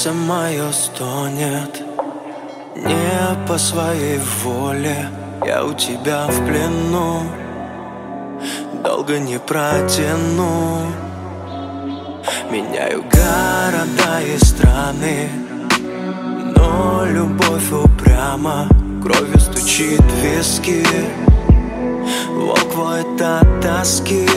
Сердце мое стонет не по своей воле. Я у тебя в плену, долго не протяну. Меняю города и страны, но любовь упряма, кровью стучит в виски. Волк воет от тоски.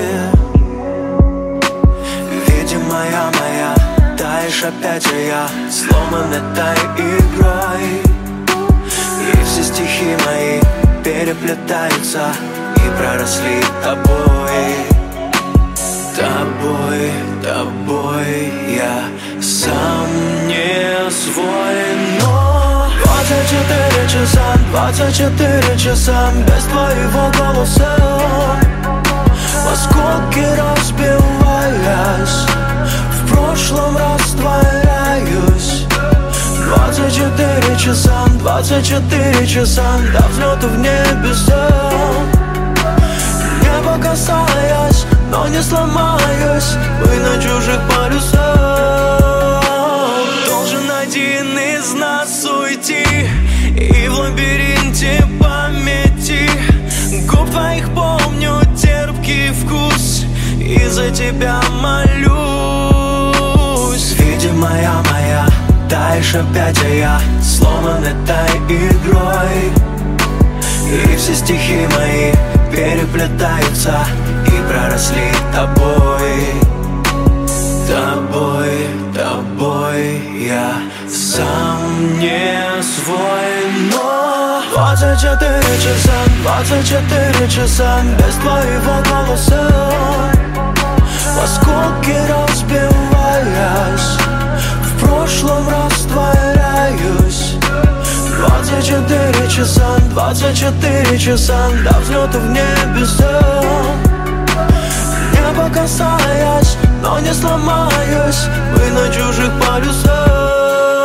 Видимая моя, таешь опять, а я сломан этой игрой. И все стихи мои переплетаются и проросли тобой. Тобой, тобой я сам не свой, но 24 часа, 24 часа без твоего голоса, в осколки разбиваясь, в прошлом растворяюсь. 24 часа, 24 часа до взлета в небеса. Небо касаясь, но не сломаюсь, мы на чужих полюсах. Должен один из нас уйти, и в лабиринте памяти губ твоих помню терпкий вкус, и за тебя молюсь. Видимая моя, таешь опять, а я сломан этой игрой. И все стихи мои переплетаются и проросли тобой. Тобой, тобой я сам не свой, но 24 часа, 24 часа без твоего голоса, в осколки разбиваясь, в прошлом растворяюсь. 24 часа, 24 часа до взлета в небеса. Небо касаясь, но не сломаюсь, мы на чужих полюсах.